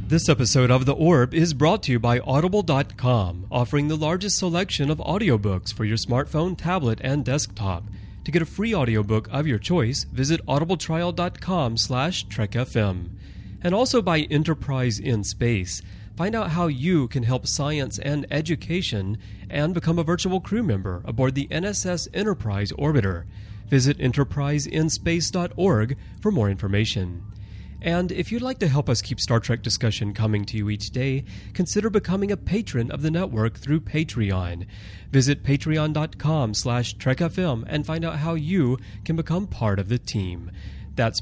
This episode of The Orb is brought to you by Audible.com, offering the largest selection of audiobooks for your smartphone, tablet, and desktop. To get a free audiobook of your choice, visit audibletrial.com/trekfm. And also by Enterprise in Space. Find out how you can help science and education and become a virtual crew member aboard the NSS Enterprise Orbiter. Visit enterpriseinspace.org for more information. And if you'd like to help us keep Star Trek discussion coming to you each day, consider becoming a patron of the network through Patreon. Visit patreon.com/trekfm and find out how you can become part of the team. That's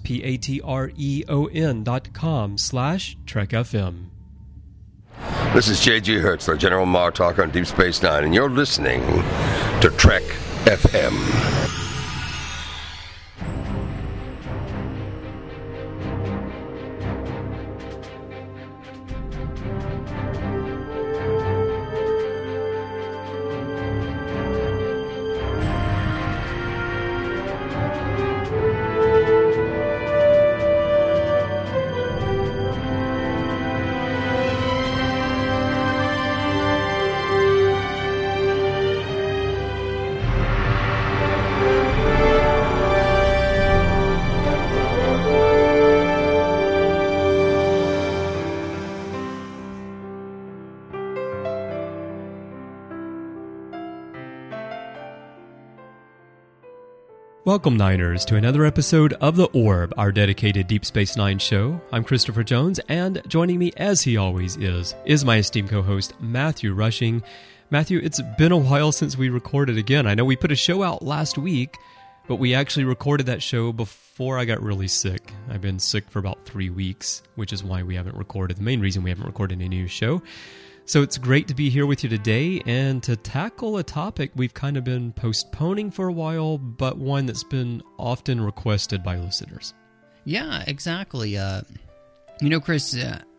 patreon.com/trekfm. This is J.G. Hertzler, General Martok on Deep Space Nine, and you're listening to Trek FM. Welcome, Niners, to another episode of The Orb, our dedicated Deep Space Nine show. I'm Christopher Jones, and joining me, as he always is my esteemed co-host, Matthew Rushing. Matthew, it's been a while since we recorded again. I know we put a show out last week, but we actually recorded that show before I got really sick. I've been sick for about 3 weeks, which is why we haven't recorded. The main reason we haven't recorded a new show. So it's great to be here with you today and to tackle a topic we've kind of been postponing for a while, but one that's been often requested by listeners. Yeah, exactly. Chris,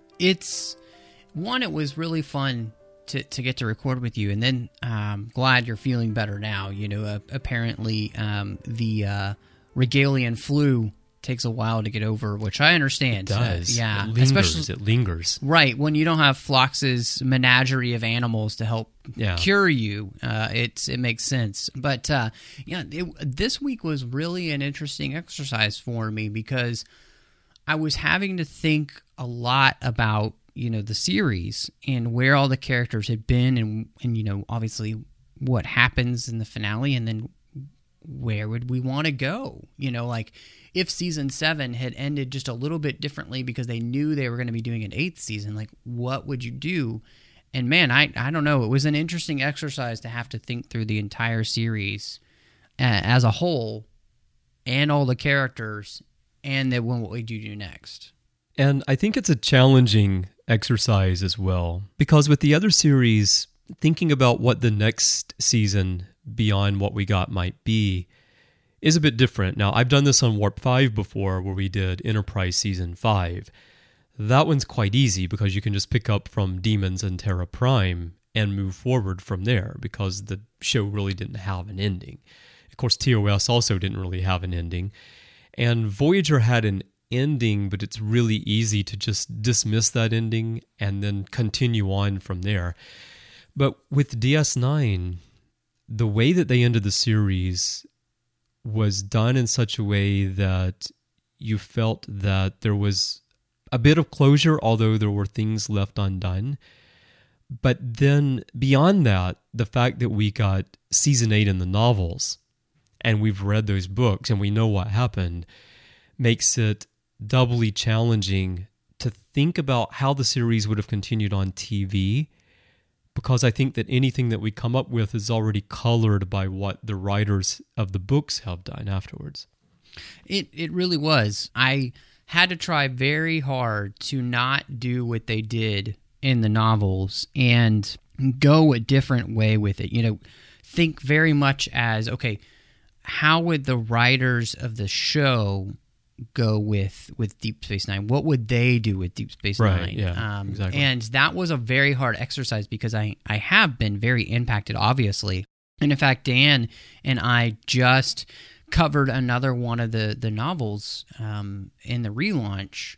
it was really fun to get to record with you, and then I'm glad you're feeling better now. Apparently the Regalian flu takes a while to get over, which I understand. It does. Yeah. It lingers. Right. When you don't have Phlox's menagerie of animals to help cure you, it makes sense. But, this week was really an interesting exercise for me because I was having to think a lot about, the series and where all the characters had been and obviously what happens in the finale and then where would we want to go? If season 7 had ended just a little bit differently because they knew they were going to be doing an 8th season, what would you do? And man, I don't know. It was an interesting exercise to have to think through the entire series as a whole and all the characters and then what would you do next? And I think it's a challenging exercise as well because with the other series, thinking about what the next season beyond what we got might be is a bit different. Now, I've done this on Warp 5 before where we did Enterprise Season 5. That one's quite easy because you can just pick up from Demons and Terra Prime and move forward from there because the show really didn't have an ending. Of course, TOS also didn't really have an ending. And Voyager had an ending, but it's really easy to just dismiss that ending and then continue on from there. But with DS9, the way that they ended the series was done in such a way that you felt that there was a bit of closure, although there were things left undone. But then beyond that, the fact that we got season 8 in the novels, and we've read those books, and we know what happened, makes it doubly challenging to think about how the series would have continued on TV, because I think that anything that we come up with is already colored by what the writers of the books have done afterwards. It really was. I had to try very hard to not do what they did in the novels and go a different way with it. Think very much as, okay, how would the writers of the show go with Deep Space Nine? What would they do with Deep Space Nine? Right, yeah, exactly. And that was a very hard exercise because I have been very impacted, obviously. And in fact, Dan and I just covered another one of the novels in the relaunch,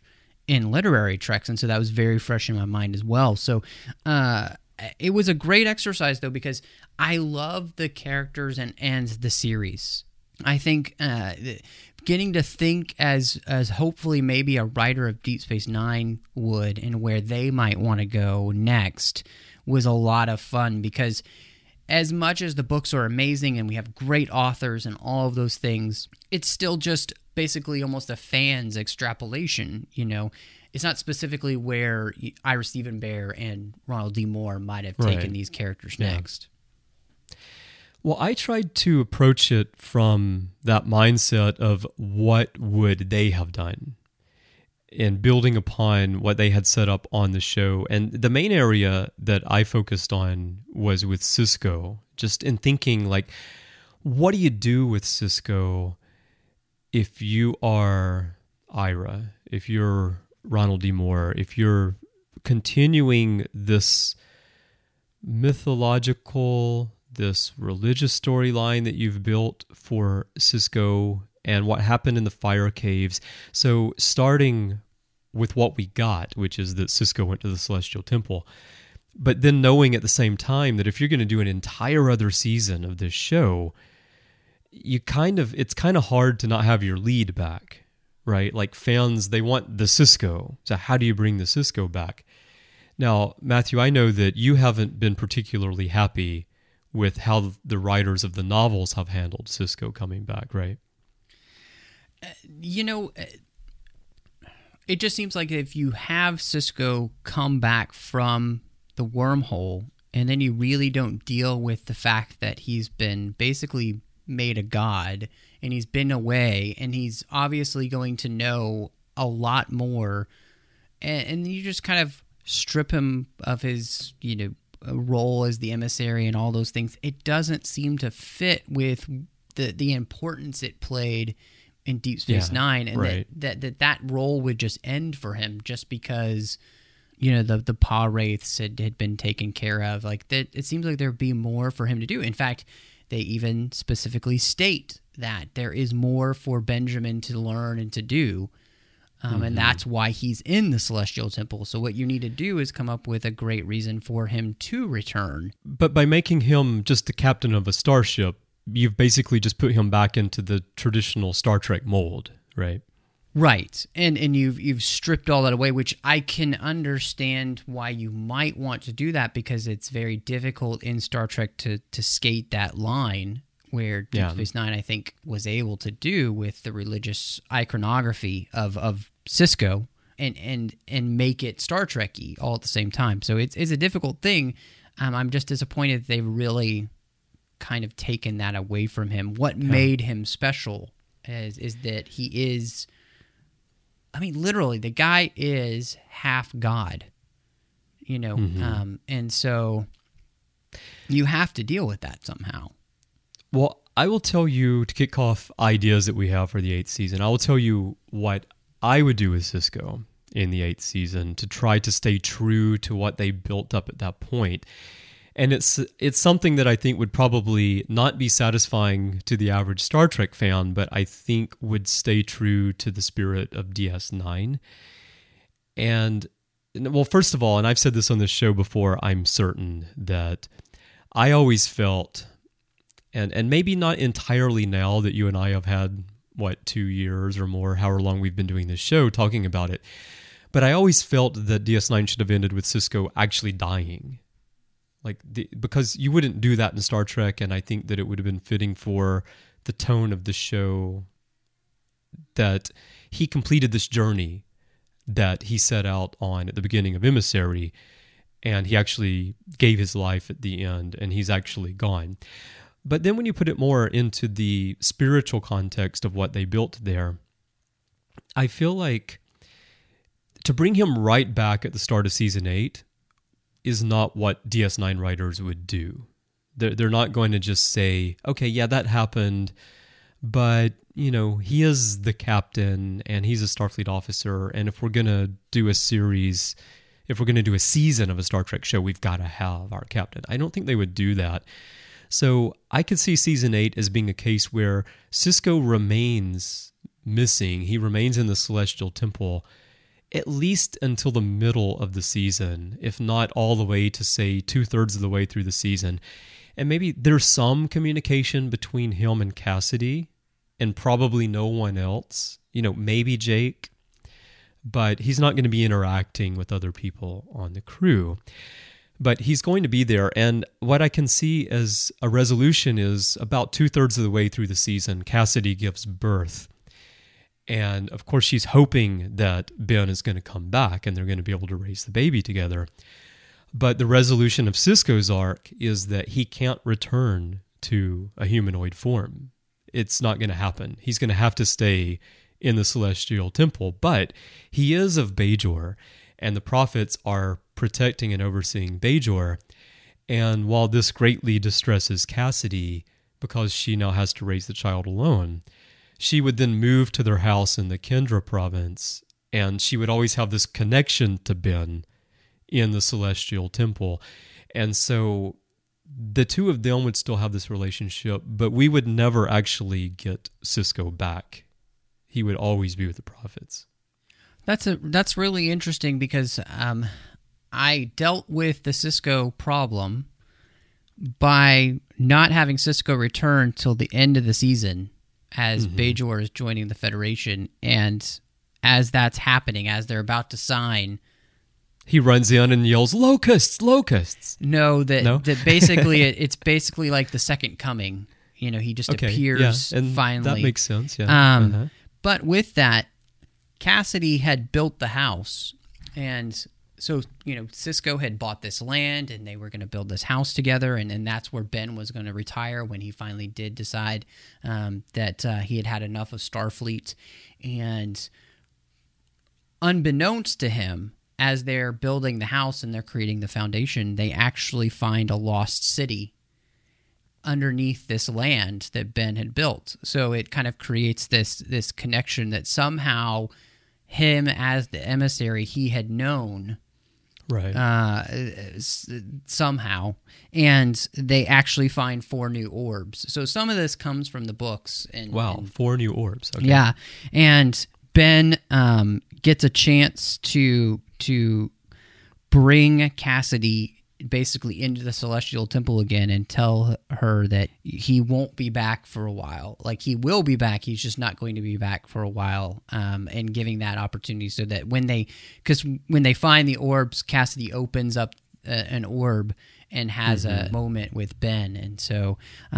in literary Treks, and so that was very fresh in my mind as well. So it was a great exercise, though, because I love the characters and the series. I think getting to think as hopefully maybe a writer of Deep Space Nine would, and where they might want to go next, was a lot of fun, because as much as the books are amazing and we have great authors and all of those things, it's still just basically almost a fan's extrapolation, you know. It's not specifically where Ira Steven Behr and Ronald D. Moore might have taken these characters next. Well, I tried to approach it from that mindset of what would they have done, and building upon what they had set up on the show. And the main area that I focused on was with Sisko, just in thinking, like, what do you do with Sisko if you are Ira, if you're Ronald D. Moore, if you're continuing this mythological, this religious storyline that you've built for Sisko and what happened in the fire caves. So starting with what we got, which is that Sisko went to the Celestial Temple, but then knowing at the same time that if you're going to do an entire other season of this show, it's kind of hard to not have your lead back, right? Like, fans, they want the Sisko. So how do you bring the Sisko back? Now, Matthew, I know that you haven't been particularly happy with how the writers of the novels have handled Sisko coming back, right? You know, it just seems like if you have Sisko come back from the wormhole, and then you really don't deal with the fact that he's been basically made a god, and he's been away, and he's obviously going to know a lot more, and you just kind of strip him of his, you know, role as the emissary and all those things. It doesn't seem to fit with the importance it played in Deep Space Nine, and that role would just end for him just because, you know, the Pa Wraiths had been taken care of. Like, that, it seems like there'd be more for him to do. In fact, they even specifically state that there is more for Benjamin to learn and to do. And that's why he's in the Celestial Temple. So what you need to do is come up with a great reason for him to return. But by making him just the captain of a starship, you've basically just put him back into the traditional Star Trek mold, right? Right. And you've stripped all that away, which I can understand why you might want to do that, because it's very difficult in Star Trek to skate that line, where Deep Space Nine, I think, was able to do with the religious iconography of Sisko and make it Star Trek-y all at the same time. So it's a difficult thing. I'm just disappointed that they've really kind of taken that away from him. What made him special is that he is, I mean, literally, the guy is half God, you know, and so you have to deal with that somehow. Well, I will tell you, to kick off ideas that we have for the 8th season, I will tell you what I would do with Sisko in the 8th season to try to stay true to what they built up at that point. And it's something that I think would probably not be satisfying to the average Star Trek fan, but I think would stay true to the spirit of DS9. And, well, first of all, and I've said this on this show before, I'm certain that I always felt, and maybe not entirely now that you and I have had, 2 years or more, however long we've been doing this show, talking about it, but I always felt that DS9 should have ended with Sisko actually dying. Because you wouldn't do that in Star Trek, and I think that it would have been fitting for the tone of the show that he completed this journey that he set out on at the beginning of Emissary, and he actually gave his life at the end, and he's actually gone. But then when you put it more into the spiritual context of what they built there, I feel like to bring him right back at the start of Season 8 is not what DS9 writers would do. They're not going to just say, okay, yeah, that happened, but, you know, he is the captain and he's a Starfleet officer, and if we're going to do a series, if we're going to do a season of a Star Trek show, we've got to have our captain. I don't think they would do that. So I could see Season 8 as being a case where Sisko remains missing. He remains in the Celestial Temple, at least until the middle of the season, if not all the way to, say, 2/3 of the way through the season. And maybe there's some communication between him and Cassidy and probably no one else. Maybe Jake, but he's not going to be interacting with other people on the crew. But he's going to be there, and what I can see as a resolution is about 2/3 of the way through the season, Cassidy gives birth. And, of course, she's hoping that Ben is going to come back and they're going to be able to raise the baby together. But the resolution of Sisko's arc is that he can't return to a humanoid form. It's not going to happen. He's going to have to stay in the Celestial Temple, but he is of Bajor, and the prophets are protecting and overseeing Bajor. And while this greatly distresses Cassidy because she now has to raise the child alone, she would then move to their house in the Kendra province, and she would always have this connection to Ben in the Celestial Temple. And so the two of them would still have this relationship, but we would never actually get Sisko back. He would always be with the prophets. That's really interesting because I dealt with the Sisko problem by not having Sisko return till the end of the season as Bajor is joining the Federation, and as that's happening, as they're about to sign, he runs in and yells, "Locusts, locusts!" That basically it's basically like the second coming. He just appears and finally. That makes sense. Yeah. But with that, Cassidy had built the house, and so Sisko had bought this land, and they were going to build this house together, and that's where Ben was going to retire when he finally did decide that he had had enough of Starfleet. And unbeknownst to him, as they're building the house and they're creating the foundation, they actually find a lost city underneath this land that Ben had built. So it kind of creates this connection that somehow him, as the emissary, he had known, right? Somehow, and they actually find 4 new orbs. So some of this comes from the books. And 4 new orbs. Okay. Yeah, and Ben gets a chance to bring Cassidy basically into the Celestial Temple again and tell her that he won't be back for a while. Like, he will be back, he's just not going to be back for a while, and giving that opportunity so that when they find the orbs, Cassidy opens up an orb and has a moment with Ben. And so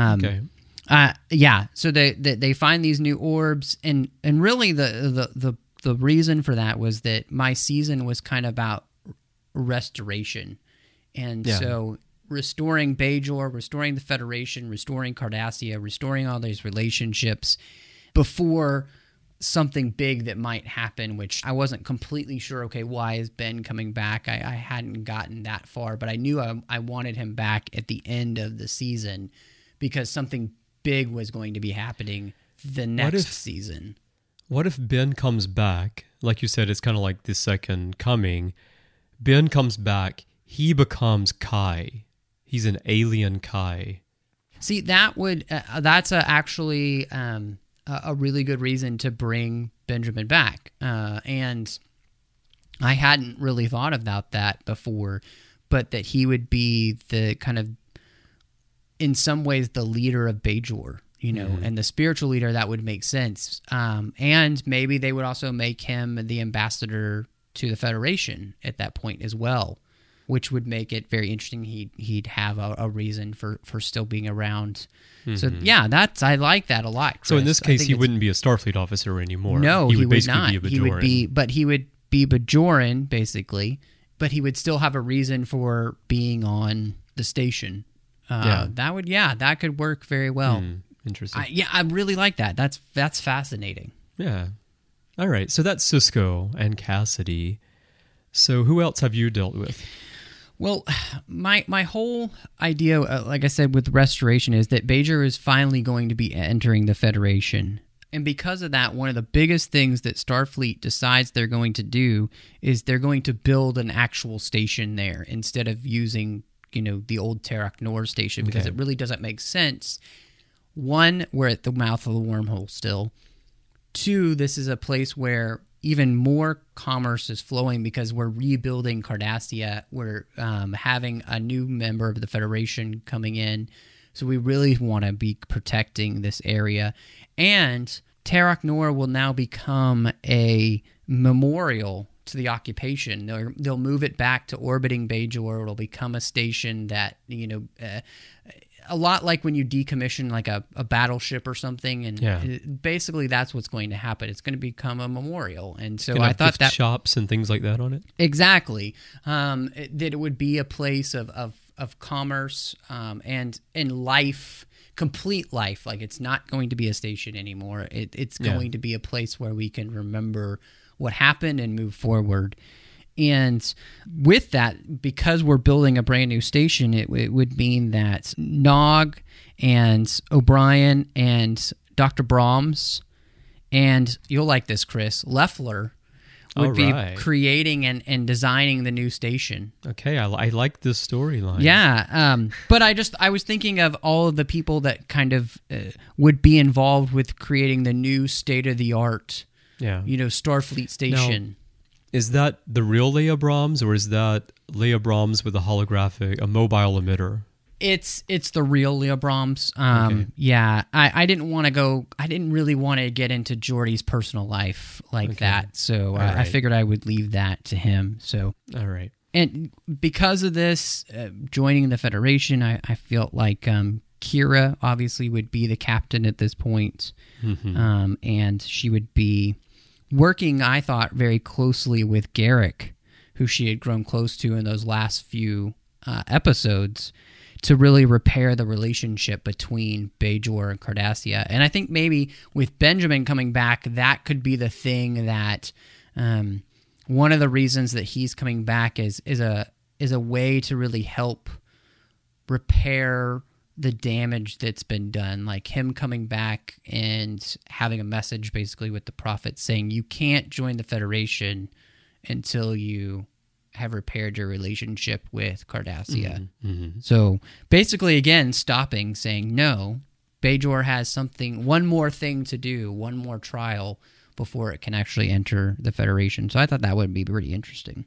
so they find these new orbs, and really the reason for that was that my season was kind of about restoration. And so restoring Bajor, restoring the Federation, restoring Cardassia, restoring all these relationships before something big that might happen, which I wasn't completely sure, why is Ben coming back? I hadn't gotten that far, but I knew I wanted him back at the end of the season because something big was going to be happening the next season. What if Ben comes back? Like you said, it's kind of like the second coming. Ben comes back. He becomes Kai. He's an alien Kai. See, that's actually a really good reason to bring Benjamin back. And I hadn't really thought about that before, but that he would be the kind of, in some ways, the leader of Bajor, and the spiritual leader. That would make sense. And maybe they would also make him the ambassador to the Federation at that point as well, which would make it very interesting. He'd have a reason for still being around. So I like that a lot, Chris. So in this case, he wouldn't be a Starfleet officer anymore. No, he would basically not. be a Bajoran. He would be Bajoran basically, but he would still have a reason for being on the station. That could work very well. Interesting. I really like that. That's fascinating. Yeah. All right. So that's Sisko and Cassidy. So who else have you dealt with? Well, my whole idea, like I said, with restoration is that Bajor is finally going to be entering the Federation. And because of that, one of the biggest things that Starfleet decides they're going to do is they're going to build an actual station there instead of using, the old Terok Nor station, because it really doesn't make sense. 1, we're at the mouth of the wormhole still. 2, this is a place where even more commerce is flowing because we're rebuilding Cardassia. We're having a new member of the Federation coming in. So we really want to be protecting this area. And Terok Nor will now become a memorial to the occupation. They'll move it back to orbiting Bajor. It'll become a station that, a lot like when you decommission like a battleship or something, and basically that's what's going to happen. It's going to become a memorial, and so I thought that shops and things like that on it. Exactly, that it would be a place of commerce and life, complete life. Like it's not going to be a station anymore. It's going to be a place where we can remember what happened and move forward. And with that, because we're building a brand new station, it would mean that Nog and O'Brien and Dr. Brahms, and you'll like this, Chris, Leffler would be creating and designing the new station. Okay, I like this storyline. Yeah, but I was thinking of all of the people that kind of would be involved with creating the new state-of-the-art, Starfleet station. Now, is that the real Leia Brahms, or is that Leia Brahms with a mobile emitter? It's the real Leia Brahms. Okay. Yeah, I didn't really want to get into Geordi's personal life like that, so I figured I would leave that to him. So, all right. And because of this, joining the Federation, I felt like Kira obviously would be the captain at this point, and she would be working, I thought, very closely with Garak, who she had grown close to in those last few episodes, to really repair the relationship between Bajor and Cardassia. And I think maybe with Benjamin coming back, that could be the thing that one of the reasons that he's coming back is a way to really help repair the damage that's been done, like him coming back and having a message basically with the Prophet saying you can't join the Federation until you have repaired your relationship with Cardassia. So basically, again, stopping, saying no, Bajor has one more thing to do, one more trial before it can actually enter the Federation. So I thought that would be pretty interesting.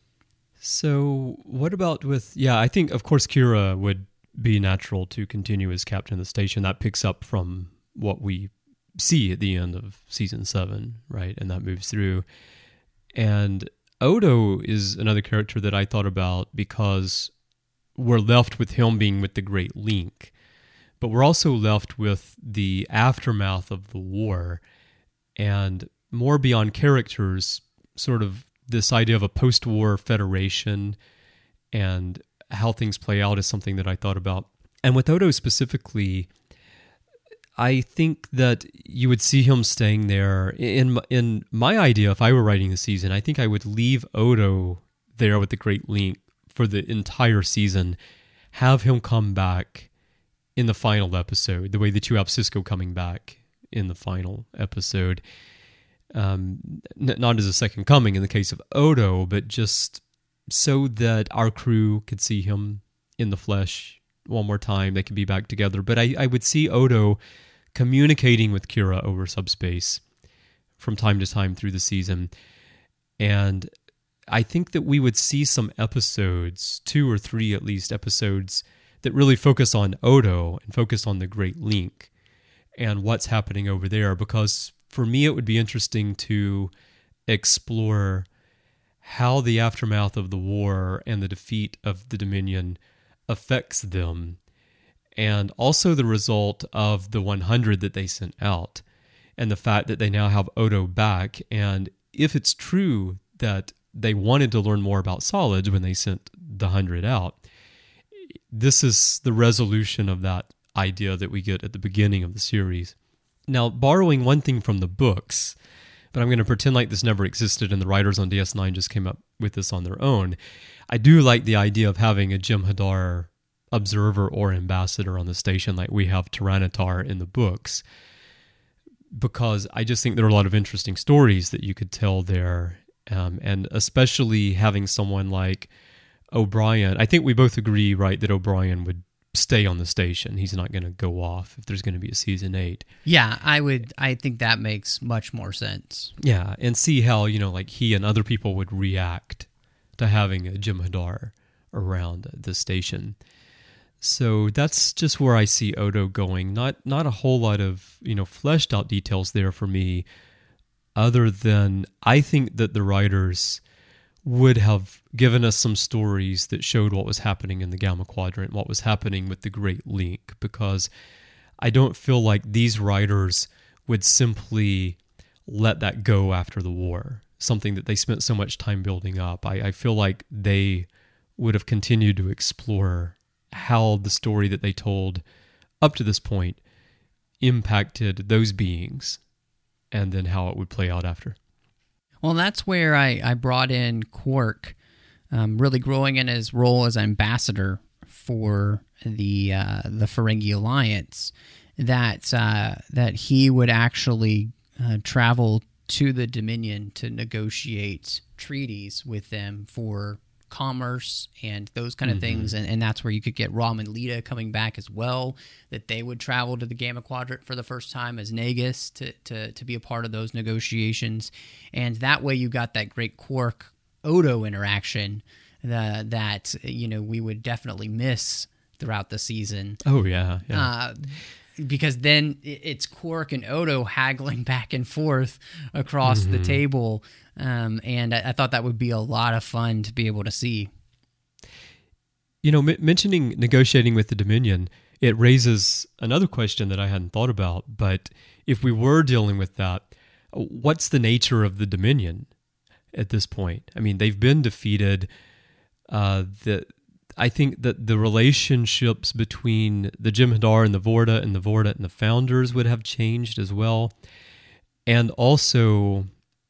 So what about I think of course Kira would be natural to continue as captain of the station. That picks up from what we see at the end of season 7, right? And that moves through. And Odo is another character that I thought about because we're left with him being with the Great Link, but we're also left with the aftermath of the war and more beyond characters, sort of this idea of a post-war federation and how things play out is something that I thought about. And with Odo specifically, I think that you would see him staying there. In my idea, if I were writing the season, I think I would leave Odo there with the Great Link for the entire season, have him come back in the final episode, the way that you have Sisko coming back in the final episode. Not as a second coming in the case of Odo, but just so that our crew could see him in the flesh one more time. They could be back together. But I would see Odo communicating with Kira over subspace from time to time through the season. And I think that we would see some episodes, 2 or 3 at least episodes, that really focus on Odo and focus on the Great Link and what's happening over there. Because for me, it would be interesting to explore how the aftermath of the war and the defeat of the Dominion affects them, and also the result of the 100 that they sent out, and the fact that they now have Odo back. And if it's true that they wanted to learn more about solids when they sent the 100 out, this is the resolution of that idea that we get at the beginning of the series. Now, borrowing one thing from the books, but I'm going to pretend like this never existed and the writers on DS9 just came up with this on their own. I do like the idea of having a Jem'Hadar observer or ambassador on the station like we have Tyranitar in the books, because I just think there are a lot of interesting stories that you could tell there, and especially having someone like O'Brien. I think we both agree, right, that O'Brien would stay on the station. He's not going to go off if there's going to be a season 8. Yeah, I think that makes much more sense. Yeah, and see how, like he and other people would react to having a Jem'Hadar around the station. So that's just where I see Odo going. Not a whole lot of, fleshed out details there for me, other than I think that the writers would have given us some stories that showed what was happening in the Gamma Quadrant, what was happening with the Great Link, because I don't feel like these writers would simply let that go after the war, something that they spent so much time building up. I feel like they would have continued to explore how the story that they told up to this point impacted those beings, and then how it would play out after. Well, that's where I brought in Quark, really growing in his role as ambassador for the Ferengi Alliance, that he would actually travel to the Dominion to negotiate treaties with them for commerce and those kind of things, and that's where you could get Rom and Leeta coming back as well, that they would travel to the Gamma Quadrant for the first time as Nagus to be a part of those negotiations, and that way you got that great Quark-Odo interaction that we would definitely miss throughout the season. Oh yeah. Because then it's Quark and Odo haggling back and forth across the table, and I thought that would be a lot of fun to be able to see. Mentioning negotiating with the Dominion, it raises another question that I hadn't thought about. But if we were dealing with that, what's the nature of the Dominion at this point? I mean, they've been defeated. I think that the relationships between the Jem'Hadar and the Vorta and the Founders would have changed as well. And also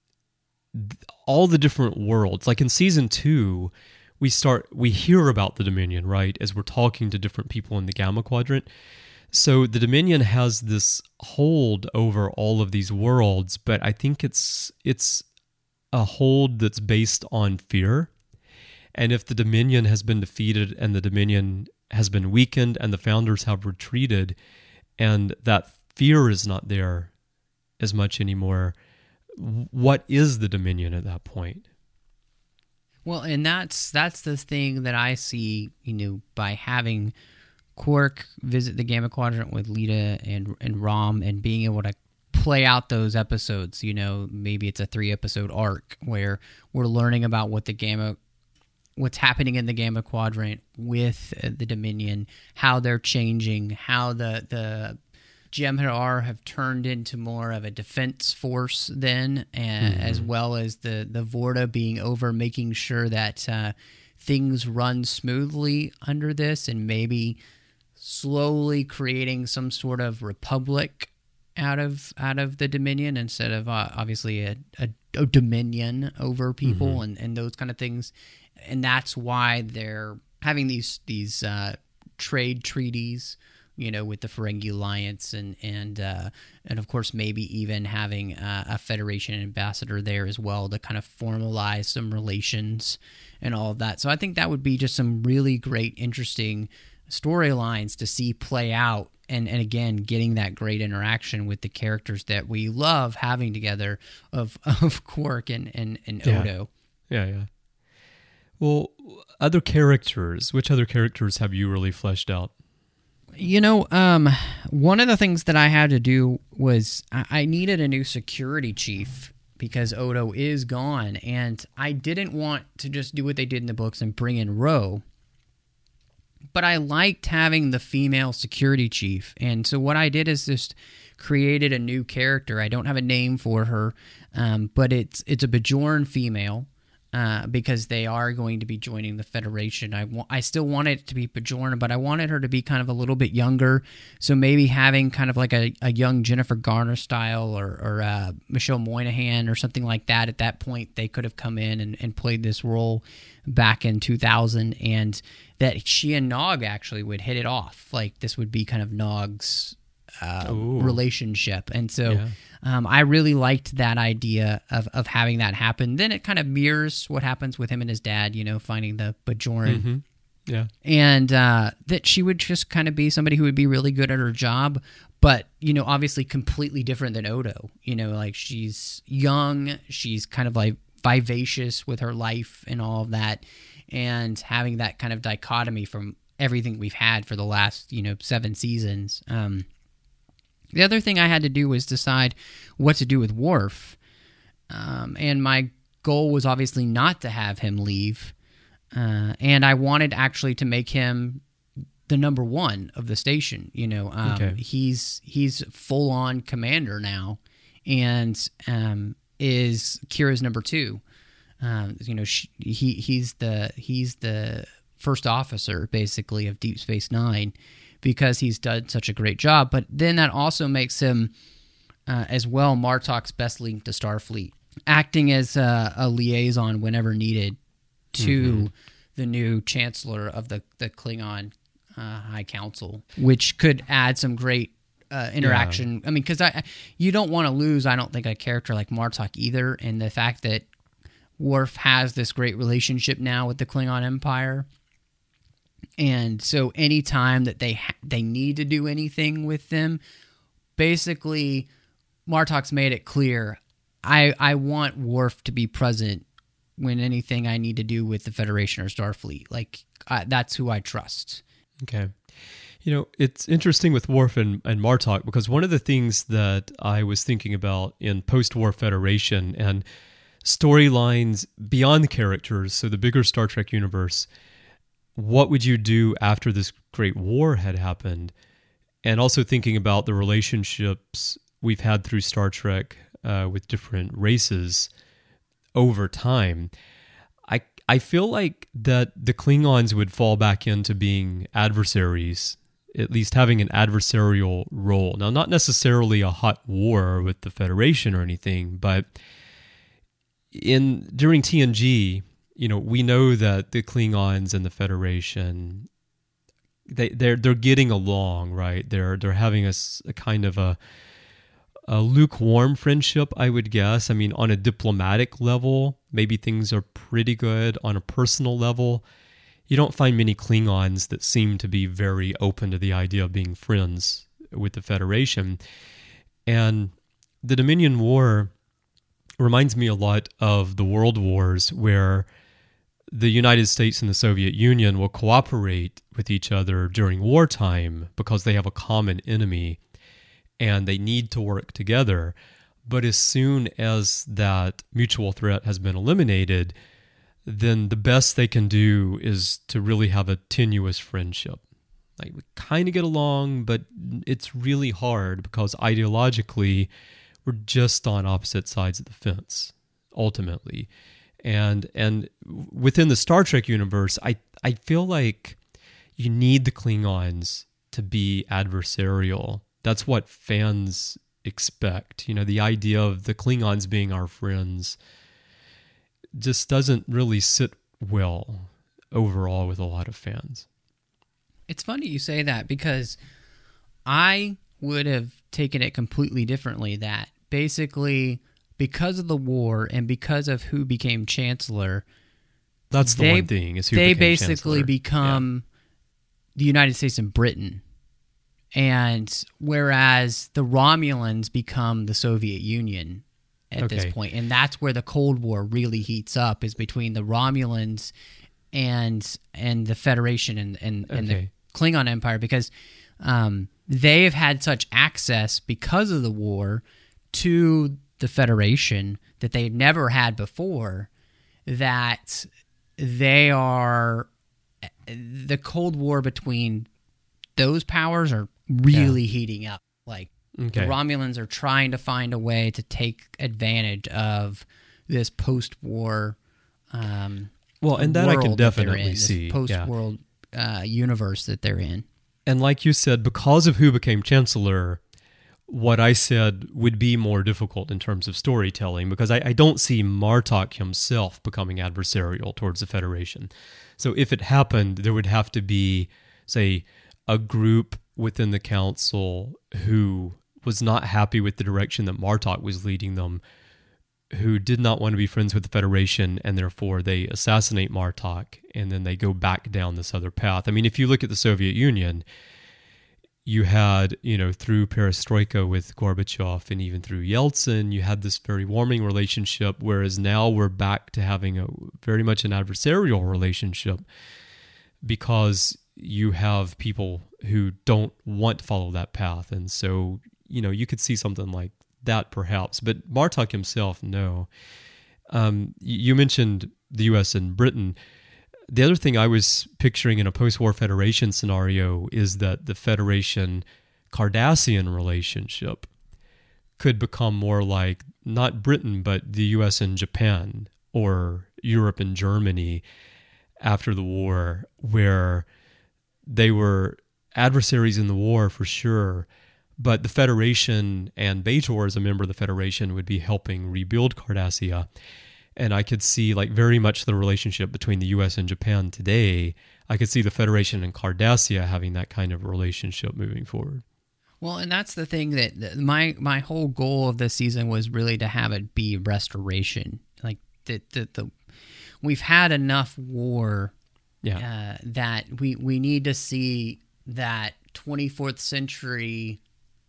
all the different worlds. Like in season 2, we hear about the Dominion, right, as we're talking to different people in the Gamma Quadrant. So the Dominion has this hold over all of these worlds, but I think it's a hold that's based on fear. And if the Dominion has been defeated and the Dominion has been weakened and the Founders have retreated and that fear is not there as much anymore, what is the Dominion at that point? Well, and that's the thing that I see, by having Quark visit the Gamma Quadrant with Leeta and Rom and being able to play out those episodes. Maybe it's a 3-episode arc where we're learning about what's happening in the Gamma Quadrant with the Dominion, how they're changing, how the Jem'Hadar have turned into more of a defense force then, as well as the Vorta being over, making sure that things run smoothly under this, and maybe slowly creating some sort of republic out of the Dominion instead of obviously a dominion over people and those kind of things. And that's why they're having these trade treaties, with the Ferengi Alliance, and of course maybe even having a Federation ambassador there as well to kind of formalize some relations and all of that. So I think that would be just some really great, interesting storylines to see play out, and again getting that great interaction with the characters that we love having together of Quark and Odo. Yeah. Well, other characters. Which other characters have you really fleshed out? One of the things that I had to do was I needed a new security chief because Odo is gone, and I didn't want to just do what they did in the books and bring in Ro. But I liked having the female security chief, and so what I did is just created a new character. I don't have a name for her, but it's a Bajoran female. Because they are going to be joining the Federation. I still wanted it to be Bajoran, but I wanted her to be kind of a little bit younger. So maybe having kind of like a young Jennifer Garner style or Michelle Moynihan or something like that. At that point, they could have come in and played this role back in 2000, and that she and Nog actually would hit it off. Like this would be kind of Nog's relationship. And so I really liked that idea of having that happen. Then it kind of mirrors what happens with him and his dad, finding the Bajoran Yeah. And that she would just kind of be somebody who would be really good at her job, but, obviously completely different than Odo. Like she's young, she's kind of like vivacious with her life and all of that, and having that kind of dichotomy from everything we've had for the last, 7 seasons. The other thing I had to do was decide what to do with Worf. And my goal was obviously not to have him leave. And I wanted actually to make him the number one of the station. Okay. He's full on commander now, and is Kira's number 2. He's the first officer basically of Deep Space Nine, because he's done such a great job. But then that also makes him as well Martok's best link to Starfleet, acting as a liaison whenever needed to the new chancellor of the Klingon High Council, which could add some great interaction. Yeah. I mean, because you don't want to lose, I don't think, a character like Martok either, and the fact that Worf has this great relationship now with the Klingon Empire. And so anytime that they need to do anything with them, basically Martok's made it clear, I want Worf to be present when anything I need to do with the Federation or Starfleet. Like, that's who I trust. Okay. It's interesting with Worf and Martok, because one of the things that I was thinking about in post-war Federation and storylines beyond the characters, so the bigger Star Trek universe, what would you do after this great war had happened? And also thinking about the relationships we've had through Star Trek with different races over time. I feel like that the Klingons would fall back into being adversaries, at least having an adversarial role. Now, not necessarily a hot war with the Federation or anything, but during TNG, we know that the Klingons and the Federation, they're getting along, right? They're having a kind of a lukewarm friendship, I would guess. I mean, on a diplomatic level, maybe things are pretty good. On a personal level, you don't find many Klingons that seem to be very open to the idea of being friends with the Federation. And the Dominion War reminds me a lot of the World Wars, where the United States and the Soviet Union will cooperate with each other during wartime because they have a common enemy and they need to work together. But as soon as that mutual threat has been eliminated, then the best they can do is to really have a tenuous friendship. Like, we kind of get along, but it's really hard because ideologically we're just on opposite sides of the fence, ultimately. And within the Star Trek universe, I feel like you need the Klingons to be adversarial. That's what fans expect. The idea of the Klingons being our friends just doesn't really sit well overall with a lot of fans. It's funny you say that, because I would have taken it completely differently, that basically because of the war and because of who became chancellor, that's the one thing, is who they became basically chancellor. become the United States and Britain. And whereas the Romulans become the Soviet Union at this point. And that's where the Cold War really heats up, is between the Romulans and the Federation and the Klingon Empire, because they have had such access because of the war to the Federation that they've never had before, that they are, the Cold War between those powers are really heating up. Like, the Romulans are trying to find a way to take advantage of this post-war and that I can definitely see. This post-world universe that they're in. And like you said, because of who became chancellor, what I said would be more difficult in terms of storytelling, because I don't see Martok himself becoming adversarial towards the Federation. So if it happened, there would have to be, say, a group within the council who was not happy with the direction that Martok was leading them, who did not want to be friends with the Federation, and therefore they assassinate Martok, and then they go back down this other path. I mean, if you look at the Soviet Union, you had, through perestroika with Gorbachev and even through Yeltsin, you had this very warming relationship, whereas now we're back to having a very much an adversarial relationship because you have people who don't want to follow that path. And so, you could see something like that perhaps. But Martok himself, no. You mentioned the U.S. and Britain. The other thing I was picturing in a post-war Federation scenario is that the Federation-Cardassian relationship could become more like not Britain, but the U.S. and Japan, or Europe and Germany after the war, where they were adversaries in the war for sure, but the Federation and Bajor, as a member of the Federation, would be helping rebuild Cardassia. And I could see very much the relationship between the U.S. and Japan today. I could see the Federation and Cardassia having that kind of relationship moving forward. Well, and that's the thing that my whole goal of this season was really to have it be restoration. Like we've had enough war that we need to see that 24th century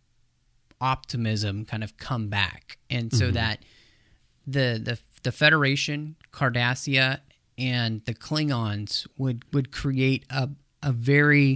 optimism kind of come back, and so that the Federation, Cardassia, and the Klingons would create a very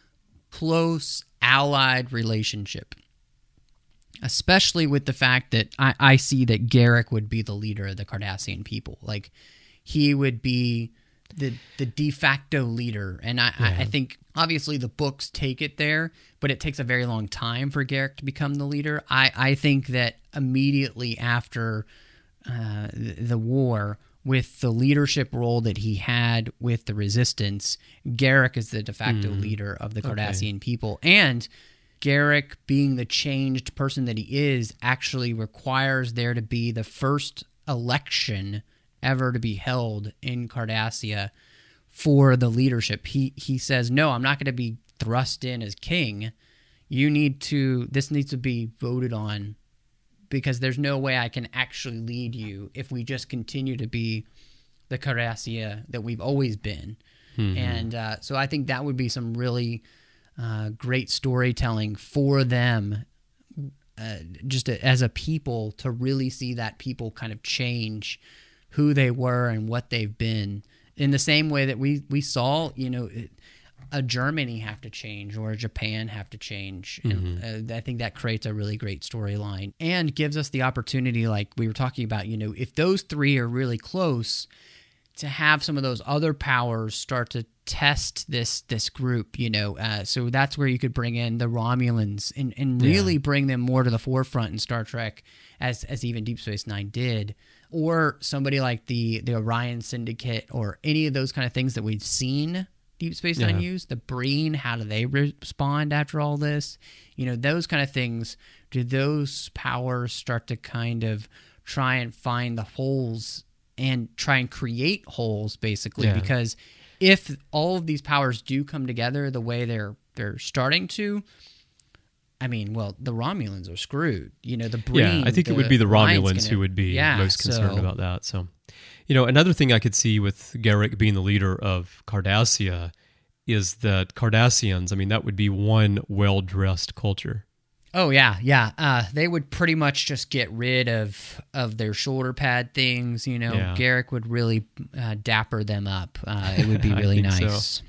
close allied relationship, especially with the fact that I see that Garak would be the leader of the Cardassian people. Like, he would be the de facto leader, and I think obviously the books take it there, but it takes a very long time for Garak to become the leader. I think that immediately after the war, with the leadership role that he had with the Resistance, Garak is the de facto leader of the Cardassian people. And Garak, being the changed person that he is, actually requires there to be the first election ever to be held in Cardassia for the leadership. He says, no, I'm not going to be thrust in as king. This needs to be voted on, because there's no way I can actually lead you if we just continue to be the Cardassia that we've always been. And so I think that would be some really great storytelling for them, just as a people, to really see that people kind of change who they were and what they've been, in the same way that we saw, a Germany have to change or a Japan have to change. And I think that creates a really great storyline and gives us the opportunity, like we were talking about, if those three are really close, to have some of those other powers start to test this group, so that's where you could bring in the Romulans and really bring them more to the forefront in Star Trek, as even Deep Space Nine did, or somebody like the Orion Syndicate, or any of those kind of things that we've seen Deep Space Nine use. The Breen, how do they respond after all this? Those kind of things. Do those powers start to kind of try and find the holes and try and create holes, basically? Because if all of these powers do come together the way they're starting to, I mean, well, the Romulans are screwed. The Breen. I think it would be the Romulans who would be most concerned about that. So, another thing I could see with Garak being the leader of Cardassia is that Cardassians, that would be one well-dressed culture. Oh, yeah. They would pretty much just get rid of their shoulder pad things. Garak would really dapper them up. It would be really nice. So.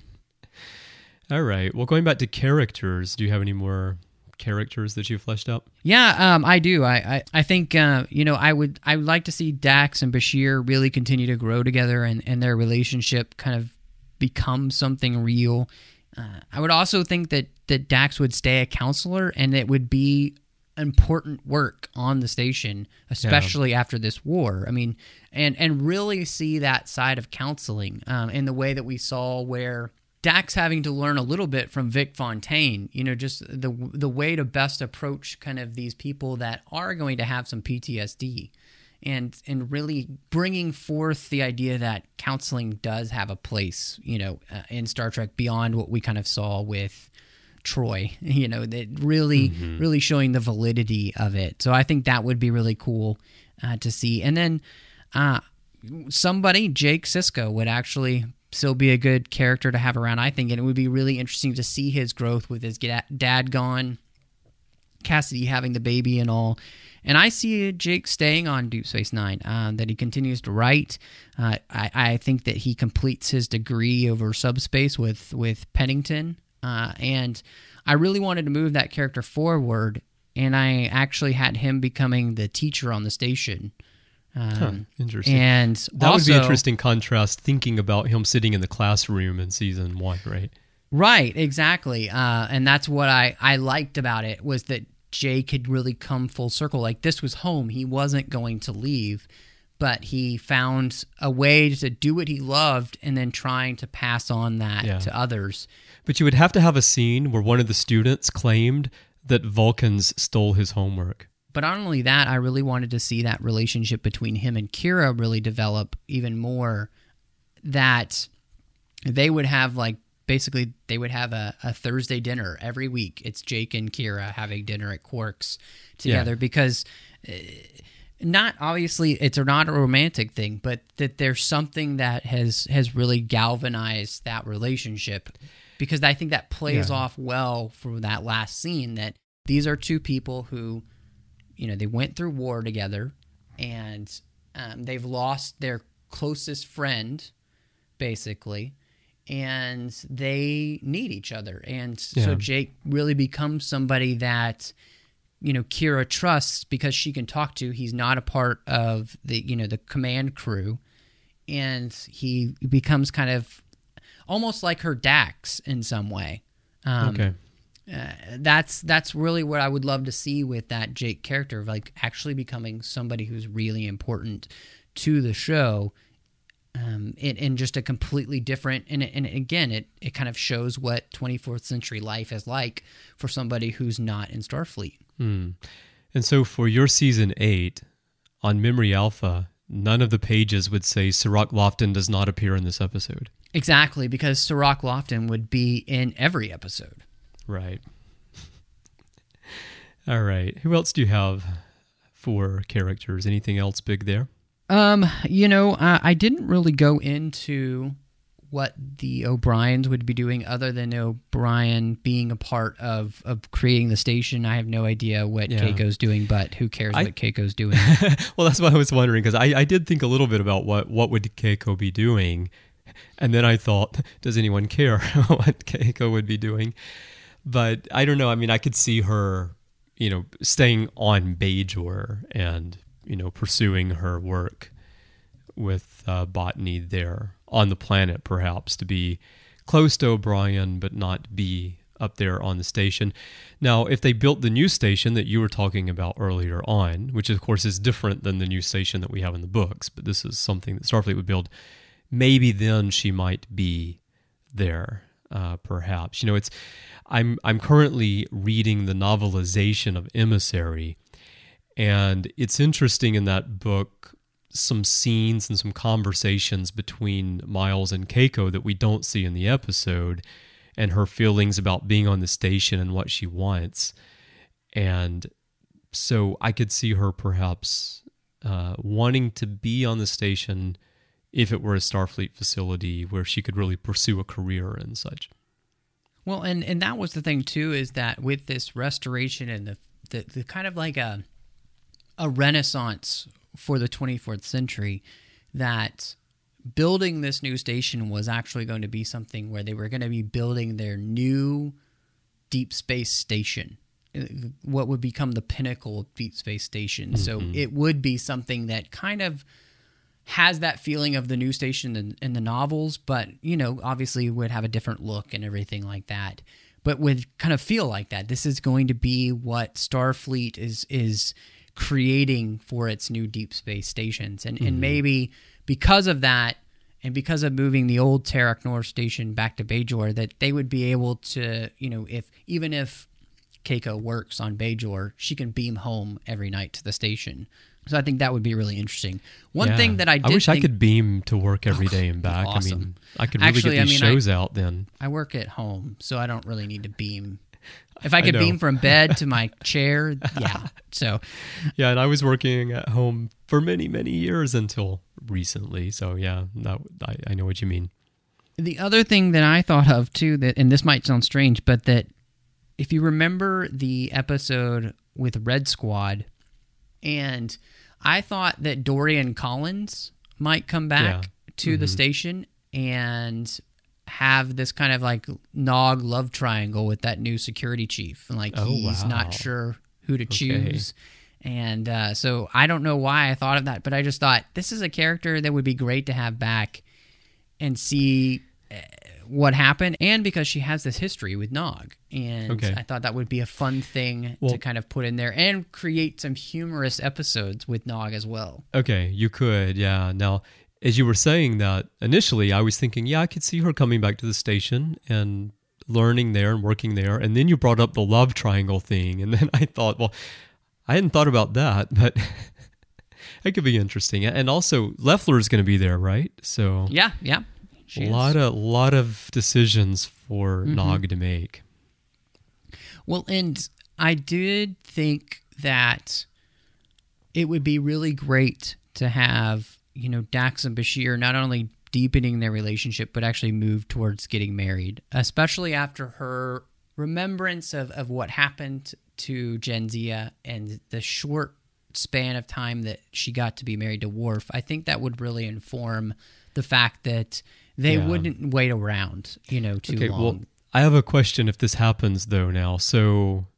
All right. Well, going back to characters, do you have any more characters that you fleshed out? Yeah, I do. I think I would like to see Dax and Bashir really continue to grow together and their relationship kind of become something real. I would also think that Dax would stay a counselor, and it would be important work on the station, especially after this war. I mean, and really see that side of counseling in the way that we saw, where Dax having to learn a little bit from Vic Fontaine, just the way to best approach kind of these people that are going to have some PTSD, and really bringing forth the idea that counseling does have a place, in Star Trek beyond what we kind of saw with Troy, that really showing the validity of it. So I think that would be really cool. to see. And then somebody, Jake Sisko, would actually still be a good character to have around, I think, and it would be really interesting to see his growth with his dad gone, Cassidy having the baby and all. And I see Jake staying on Deep Space Nine, that he continues to write. I think that he completes his degree over subspace with Pennington. And I really wanted to move that character forward, and I actually had him becoming the teacher on the station. Interesting. And that would be an interesting contrast, thinking about him sitting in the classroom in season 1, right? Right, exactly. And that's what I liked about it, was that Jake had really come full circle. Like, this was home. He wasn't going to leave, but he found a way to do what he loved and then trying to pass on that to others. But you would have to have a scene where one of the students claimed that Vulcans stole his homework. But not only that, I really wanted to see that relationship between him and Kira really develop even more, that they would have, like, basically they would have a Thursday dinner every week. It's Jake and Kira having dinner at Quark's together, because not obviously it's not a romantic thing, but that there's something that has really galvanized that relationship, because I think that plays off well for that last scene, that these are two people who, you know, they went through war together, and they've lost their closest friend, basically, and they need each other. And so Jake really becomes somebody that, you know, Kira trusts because she can talk to. He's not a part of the, you know, the command crew, and he becomes kind of almost like her Dax in some way. That's really what I would love to see with that Jake character, of like actually becoming somebody who's really important to the show, in just a completely different, and again, it kind of shows what 24th century life is like for somebody who's not in Starfleet. And so for your season 8 on Memory Alpha, none of the pages would say Cirroc Lofton does not appear in this episode. Exactly, because Cirroc Lofton would be in every episode. Right. All right. Who else do you have for characters? Anything else big there? You know, I didn't really go into what the O'Briens would be doing, other than O'Brien being a part of creating the station. I have no idea what Keiko's doing, but who cares what Keiko's doing? Well, that's what I was wondering, because I did think a little bit about what would Keiko be doing, and then I thought, does anyone care what Keiko would be doing? But I don't know. I mean, I could see her, you know, staying on Bajor and, you know, pursuing her work with botany there on the planet, perhaps, to be close to O'Brien, but not be up there on the station. Now, if they built the new station that you were talking about earlier on, which of course is different than the new station that we have in the books, but this is something that Starfleet would build, maybe then she might be there, perhaps. You know, I'm currently reading the novelization of Emissary, and it's interesting in that book, some scenes and some conversations between Miles and Keiko that we don't see in the episode, and her feelings about being on the station and what she wants. And so I could see her perhaps wanting to be on the station if it were a Starfleet facility where she could really pursue a career and such. Well, and that was the thing too, is that with this restoration and the kind of like a renaissance for the 24th century, that building this new station was actually going to be something where they were going to be building their new deep space station, what would become the pinnacle of deep space station. Mm-hmm. So it would be something that kind of has that feeling of the new station in the novels, but, you know, obviously would have a different look and everything like that, but would kind of feel like that. This is going to be what Starfleet is creating for its new deep space stations. And maybe because of that, and because of moving the old Terok Nor station back to Bajor, that they would be able to, you know, even if Keiko works on Bajor, she can beam home every night to the station. So I think that would be really interesting. One thing that I wish I could beam to work every day and back. Awesome. I mean, I could really get these shows out then. I work at home, so I don't really need to beam If I could beam from bed to my chair, yeah. So, yeah, and I was working at home for many, many years until recently. So, yeah, I know what you mean. The other thing that I thought of, too, and this might sound strange, but that if you remember the episode with Red Squad, and I thought that Dorian Collins might come back to the station and have this kind of like Nog love triangle with that new security chief. And like he's not sure who to choose. And so I don't know why I thought of that, but I just thought this is a character that would be great to have back and see what happened. And because she has this history with Nog. And I thought that would be a fun thing to kind of put in there and create some humorous episodes with Nog as well. Okay, you could, yeah. Now, as you were saying that, initially I was thinking, I could see her coming back to the station and learning there and working there. And then you brought up the love triangle thing. And then I thought, well, I hadn't thought about that, but it could be interesting. And also, Leffler is going to be there, right? So yeah. A lot of decisions for Nog to make. Well, and I did think that it would be really great to have, Dax and Bashir not only deepening their relationship, but actually move towards getting married, especially after her remembrance of what happened to Jenzia and the short span of time that she got to be married to Worf. I think that would really inform the fact that they wouldn't wait around, too long. Well, I have a question if this happens, though, now. So,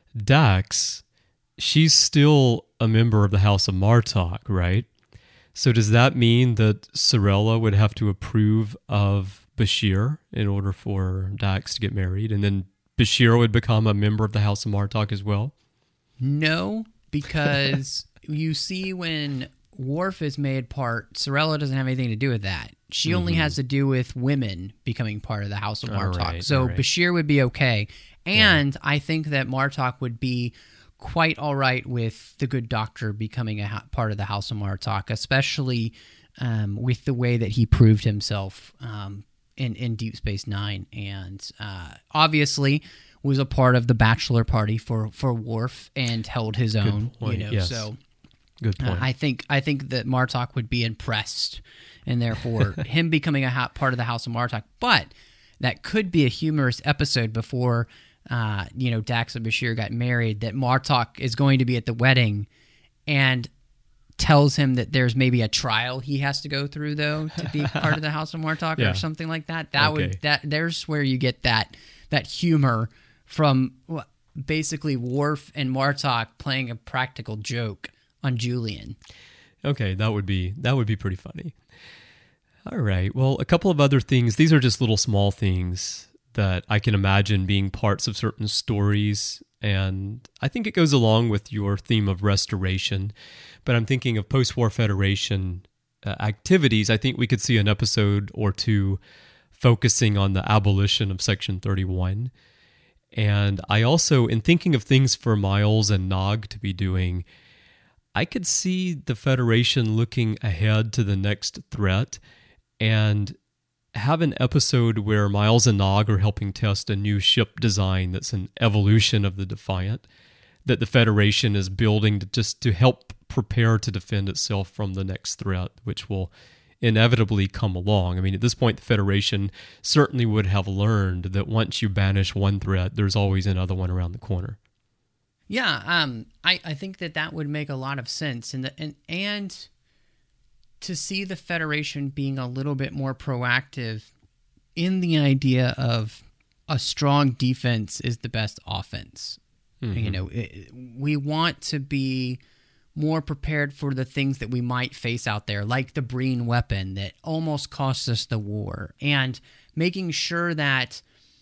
Dax, she's still a member of the House of Martok, right? So does that mean that Sirella would have to approve of Bashir in order for Dax to get married? And then Bashir would become a member of the House of Martok as well? No, because you see when Worf is made part, Sirella doesn't have anything to do with that. She only has to do with women becoming part of the House of Martok. Bashir would be okay. And I think that Martok would be quite all right with the Good Doctor becoming a part of the House of Martok, especially with the way that he proved himself in Deep Space Nine, and obviously was a part of the bachelor party for Worf and held his own. Good point. Yes. So good point. I think that Martok would be impressed, and therefore him becoming a part of the House of Martok. But that could be a humorous episode before. Dax and Bashir got married, that Martok is going to be at the wedding and tells him that there's maybe a trial he has to go through, though, to be part of the House of Martok or something like that. There's where you get that humor from basically Worf and Martok playing a practical joke on Julian. Okay, that would be pretty funny. All right. Well, a couple of other things. These are just little small things that I can imagine being parts of certain stories, and I think it goes along with your theme of restoration, but I'm thinking of post-war Federation activities. I think we could see an episode or two focusing on the abolition of Section 31, and I also, in thinking of things for Miles and Nog to be doing, I could see the Federation looking ahead to the next threat and have an episode where Miles and Nog are helping test a new ship design that's an evolution of the Defiant that the Federation is building to help prepare to defend itself from the next threat, which will inevitably come along. I mean, at this point, the Federation certainly would have learned that once you banish one threat, there's always another one around the corner. Yeah, I think that would make a lot of sense, and to see the Federation being a little bit more proactive in the idea of a strong defense is the best offense. Mm-hmm. We want to be more prepared for the things that we might face out there, like the Breen weapon that almost cost us the war, and making sure that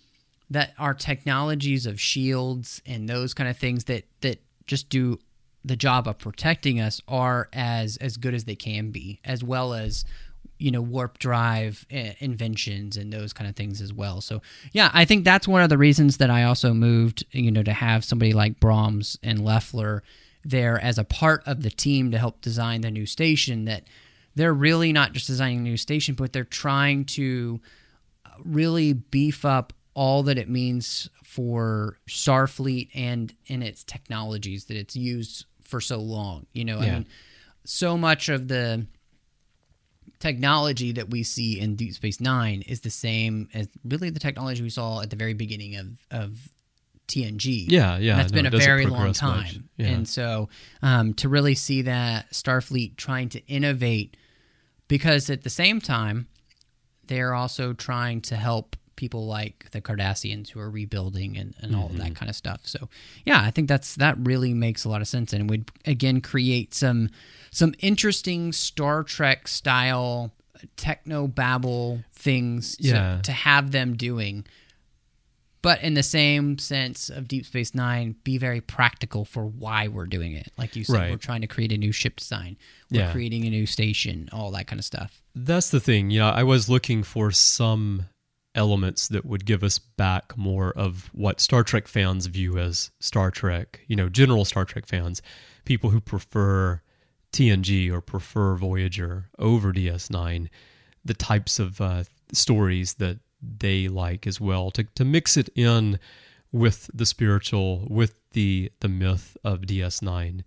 our technologies of shields and those kind of things that just do the job of protecting us are as good as they can be, as well as warp drive inventions and those kind of things as well. So yeah, I think that's one of the reasons that I also moved to have somebody like Brahms and Leffler there as a part of the team to help design the new station, that they're really not just designing a new station, but they're trying to really beef up all that it means for Starfleet and in its technologies that it's used for so long. I mean, so much of the technology that we see in Deep Space Nine is the same as really the technology we saw at the very beginning of TNG. Yeah. And that's been a very long time. Yeah. And so to really see that Starfleet trying to innovate, because at the same time, they're also trying to help people like the Cardassians who are rebuilding and all of that kind of stuff. So, yeah, I think that really makes a lot of sense, and would again create some interesting Star Trek style techno babble things to have them doing. But in the same sense of Deep Space Nine, be very practical for why we're doing it. Like you said, We're trying to create a new ship design. We're creating a new station, all that kind of stuff. That's the thing. I was looking for some elements that would give us back more of what Star Trek fans view as Star Trek. General Star Trek fans, people who prefer TNG or prefer Voyager over DS9, the types of stories that they like as well, to mix it in with the spiritual, with the myth of DS9,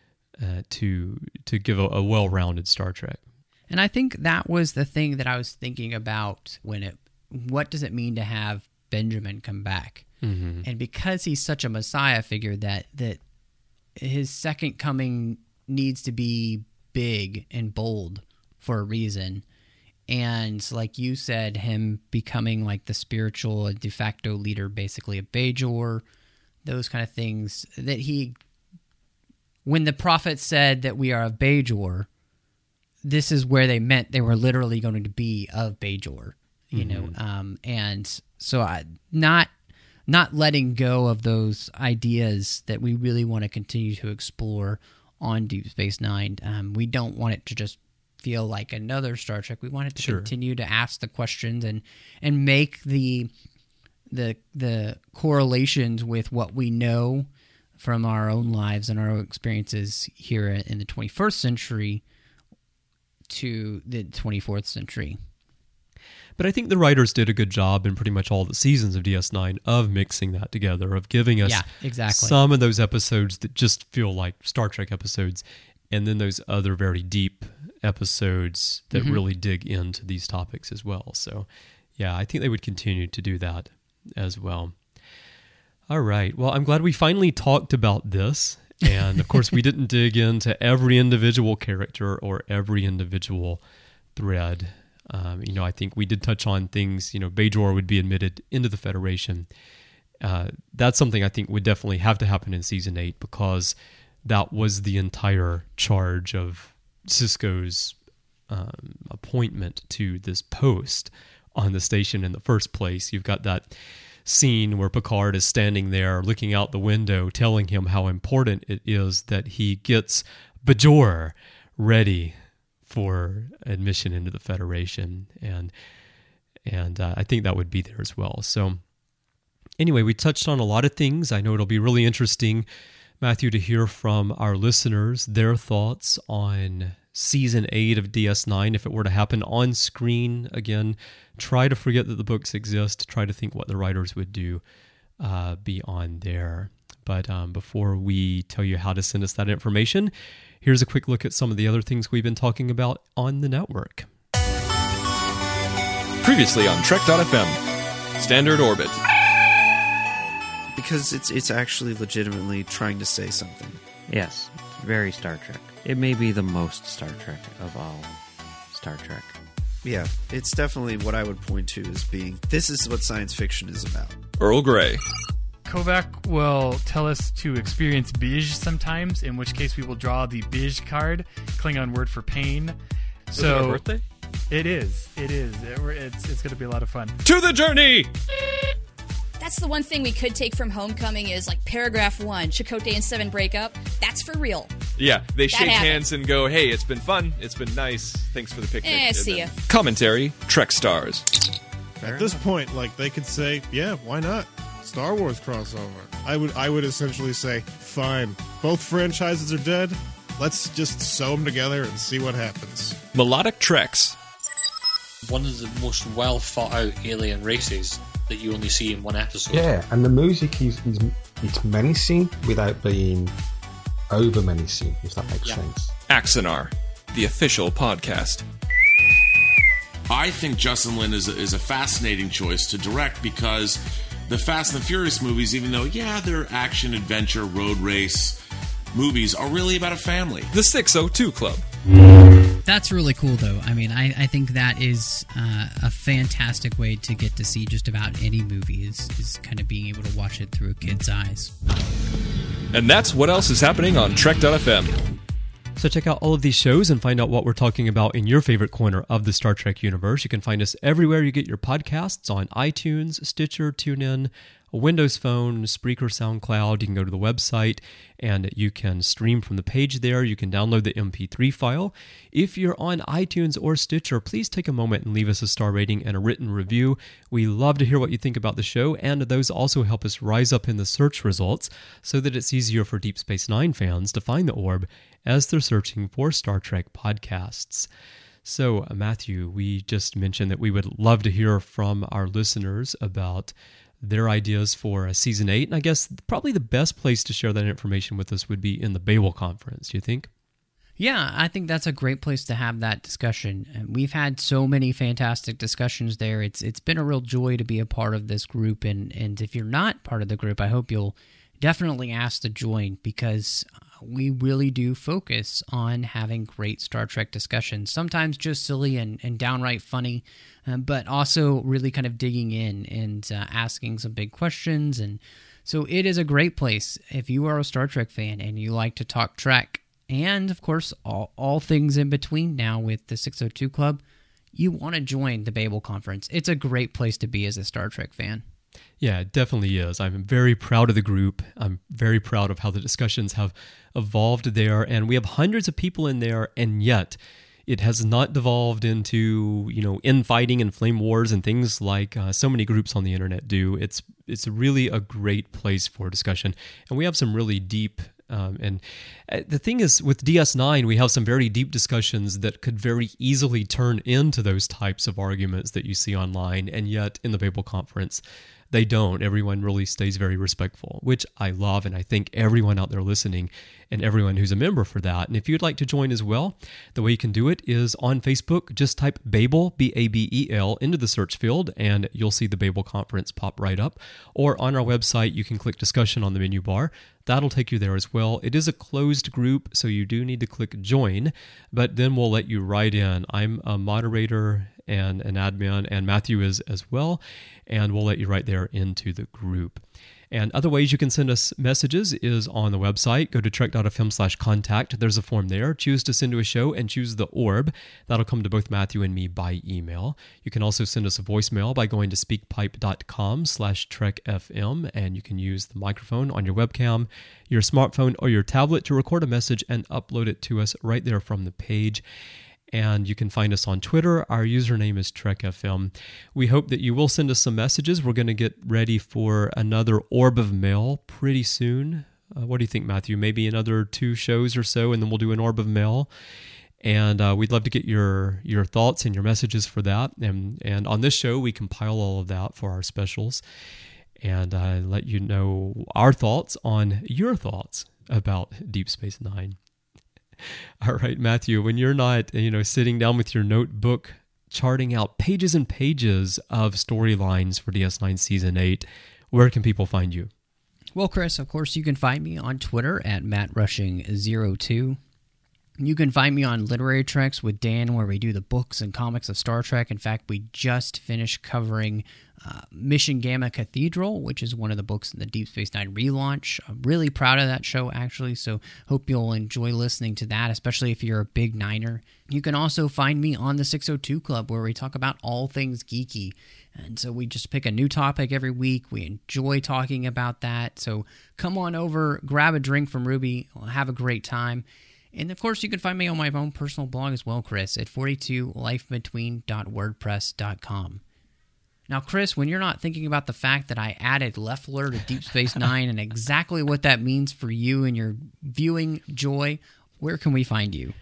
to give a well-rounded Star Trek. And I think that was the thing that I was thinking about what does it mean to have Benjamin come back? Mm-hmm. And because he's such a Messiah figure, that his second coming needs to be big and bold for a reason. And like you said, him becoming like the spiritual de facto leader, basically of Bajor, those kind of things that when the prophet said that we are of Bajor, this is where they meant they were literally going to be of Bajor, and so not letting go of those ideas that we really want to continue to explore on Deep Space Nine. We don't want it to just feel like another Star Trek. We want it to continue to ask the questions and make the correlations with what we know from our own lives and our own experiences here in the 21st century to the 24th century. But I think the writers did a good job in pretty much all the seasons of DS9 of mixing that together, of giving us some of those episodes that just feel like Star Trek episodes, and then those other very deep episodes that really dig into these topics as well. So, yeah, I think they would continue to do that as well. All right. Well, I'm glad we finally talked about this. And, of course, we didn't dig into every individual character or every individual thread. I think we did touch on things, Bajor would be admitted into the Federation. That's something I think would definitely have to happen in Season 8, because that was the entire charge of Sisko's appointment to this post on the station in the first place. You've got that scene where Picard is standing there looking out the window, telling him how important it is that he gets Bajor ready for admission into the Federation, and I think that would be there as well. So anyway, we touched on a lot of things. I know it'll be really interesting, Matthew, to hear from our listeners, their thoughts on Season 8 of DS9, if it were to happen on screen. Again, try to forget that the books exist. Try to think what the writers would do beyond there. But before we tell you how to send us that information, here's a quick look at some of the other things we've been talking about on the network. Previously on Trek.fm, Standard Orbit. Because it's actually legitimately trying to say something. Yes, very Star Trek. It may be the most Star Trek of all Star Trek. Yeah, it's definitely what I would point to as being, this is what science fiction is about. Earl Grey. Kovac will tell us to experience Bij sometimes, in which case we will draw the Bij card, Klingon word for pain. Is it our birthday? It is. It's going to be a lot of fun. To the journey! That's the one thing we could take from Homecoming is like paragraph 1, Chakotay and Seven break up. That's for real. Yeah, they shake hands and go, hey, it's been fun. It's been nice. Thanks for the picnic. See ya. Commentary, Trek Stars. At this point, they could say, yeah, why not? Star Wars crossover. I would essentially say, fine. Both franchises are dead. Let's just sew them together and see what happens. Melodic Treks. one of the most well thought out alien races that you only see in one episode. Yeah, and the music is it's menacing without being over menacing, if that makes sense. Axanar, the official podcast. I think Justin Lin is a fascinating choice to direct because the Fast and the Furious movies, even though, they're action, adventure, road race movies, are really about a family. The 602 Club. That's really cool, though. I mean, I think that is a fantastic way to get to see just about any movie is kind of being able to watch it through a kid's eyes. And that's what else is happening on Trek.fm. So check out all of these shows and find out what we're talking about in your favorite corner of the Star Trek universe. You can find us everywhere you get your podcasts, on iTunes, Stitcher, TuneIn, a Windows Phone, Spreaker, SoundCloud. You can go to the website and you can stream from the page there. You can download the MP3 file. If you're on iTunes or Stitcher, please take a moment and leave us a star rating and a written review. We love to hear what you think about the show, and those also help us rise up in the search results so that it's easier for Deep Space Nine fans to find the orb as they're searching for Star Trek podcasts. So, Matthew, we just mentioned that we would love to hear from our listeners about their ideas for Season 8, and I guess probably the best place to share that information with us would be in the Babel Conference, do you think? Yeah, I think that's a great place to have that discussion. And we've had so many fantastic discussions there. It's been a real joy to be a part of this group, and if you're not part of the group, I hope you'll definitely ask to join, because we really do focus on having great Star Trek discussions, sometimes just silly and downright funny, but also really kind of digging in and asking some big questions. And so it is a great place if you are a Star Trek fan and you like to talk Trek, and of course all things in between now with the 602 Club. You want to join the Babel Conference. It's a great place to be as a Star Trek fan. Yeah, it definitely is. I'm very proud of the group. I'm very proud of how the discussions have evolved there, and we have hundreds of people in there, and yet it has not devolved into, infighting and flame wars and things like so many groups on the internet do. It's really a great place for discussion, and we have some really deep and the thing is, with DS9, we have some very deep discussions that could very easily turn into those types of arguments that you see online, and yet in the Babel Conference, they don't. Everyone really stays very respectful, which I love, and I thank everyone out there listening and everyone who's a member for that. And if you'd like to join as well, the way you can do it is on Facebook. Just type Babel, B-A-B-E-L, into the search field, and you'll see the Babel Conference pop right up. Or on our website, you can click Discussion on the menu bar. That'll take you there as well. It is a closed group, so you do need to click Join, but then we'll let you right in. I'm a moderator and an admin, and Matthew is as well, and we'll let you right there into the group. And other ways you can send us messages is on the website. Go to trek.fm/contact. There's a form there. Choose to send to a show and choose the orb. That'll come to both Matthew and me by email. You can also send us a voicemail by going to speakpipe.com/trekfm, and you can use the microphone on your webcam, your smartphone, or your tablet to record a message and upload it to us right there from the page. And you can find us on Twitter. Our username is TrekFM. We hope that you will send us some messages. We're going to get ready for another Orb of Mail pretty soon. What do you think, Matthew? Maybe another 2 shows or so, and then we'll do an Orb of Mail. And we'd love to get your thoughts and your messages for that. And on this show, we compile all of that for our specials and let you know our thoughts on your thoughts about Deep Space Nine. All right, Matthew, when you're not, sitting down with your notebook, charting out pages and pages of storylines for DS9 Season 8, where can people find you? Well, Chris, of course, you can find me on Twitter at MattRushing02. You can find me on Literary Treks with Dan, where we do the books and comics of Star Trek. In fact, we just finished covering Mission Gamma Cathedral, which is one of the books in the Deep Space Nine relaunch. I'm really proud of that show, actually, so hope you'll enjoy listening to that, especially if you're a big Niner. You can also find me on the 602 Club, where we talk about all things geeky. And so we just pick a new topic every week. We enjoy talking about that. So come on over, grab a drink from Ruby, we'll have a great time. And, of course, you can find me on my own personal blog as well, Chris, at 42lifebetween.wordpress.com. Now, Chris, when you're not thinking about the fact that I added Leffler to Deep Space Nine and exactly what that means for you and your viewing joy, where can we find you?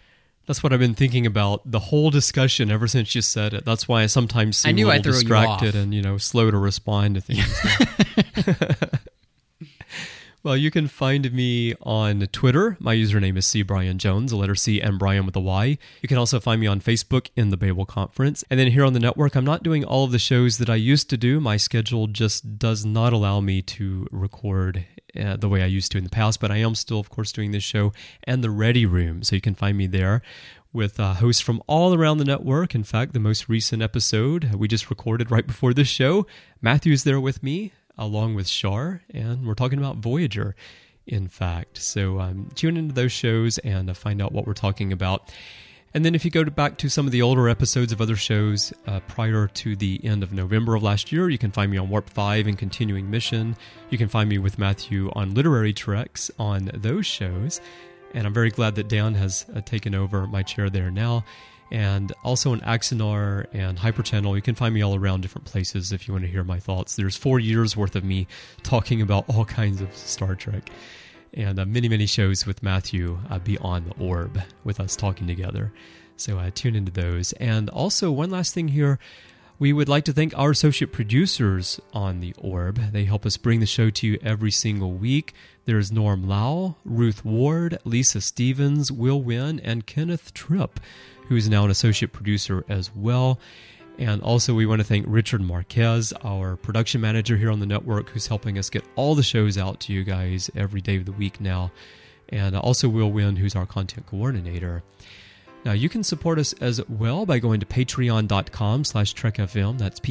That's what I've been thinking about the whole discussion ever since you said it. That's why I sometimes seem a little distracted and, slow to respond to things. Well, you can find me on Twitter. My username is CBrianJones, the letter C and Brian with a Y. You can also find me on Facebook in the Babel Conference. And then here on the network, I'm not doing all of the shows that I used to do. My schedule just does not allow me to record the way I used to in the past, but I am still, of course, doing this show and the Ready Room. So you can find me there with hosts from all around the network. In fact, the most recent episode we just recorded right before this show, Matthew's there with me, along with Shar, and we're talking about Voyager, in fact. So tune into those shows and find out what we're talking about. And then if you go back to some of the older episodes of other shows prior to the end of November of last year, you can find me on Warp 5 and Continuing Mission. You can find me with Matthew on Literary Treks on those shows. And I'm very glad that Dan has taken over my chair there now. And also on Axanar and Hyperchannel, you can find me all around different places if you want to hear my thoughts. There's 4 years worth of me talking about all kinds of Star Trek. And many, many shows with Matthew beyond the orb with us talking together. So tune into those. And also, one last thing here. We would like to thank our associate producers on the orb. They help us bring the show to you every single week. There's Norm Lau, Ruth Ward, Lisa Stevens, Will Wynn, and Kenneth Tripp, who is now an associate producer as well. And also we want to thank Richard Marquez, our production manager here on the network, who's helping us get all the shows out to you guys every day of the week now. And also Will Wynn, who's our content coordinator. Now, you can support us as well by going to patreon.com/TrekFM. That's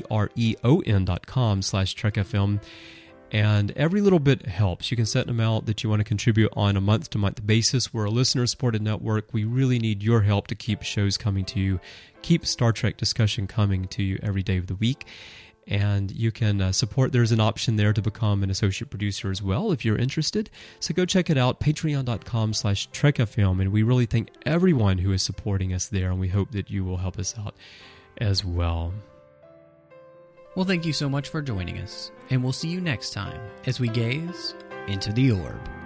patreon.com/TrekFM. And every little bit helps. You can set an amount that you want to contribute on a month-to-month basis. We're a listener-supported network. We really need your help to keep shows coming to you, keep Star Trek discussion coming to you every day of the week. And you can support. There's an option there to become an associate producer as well if you're interested. So go check it out, patreon.com/TrekFM. And we really thank everyone who is supporting us there. And we hope that you will help us out as well. Well, thank you so much for joining us. And we'll see you next time as we gaze into the orb.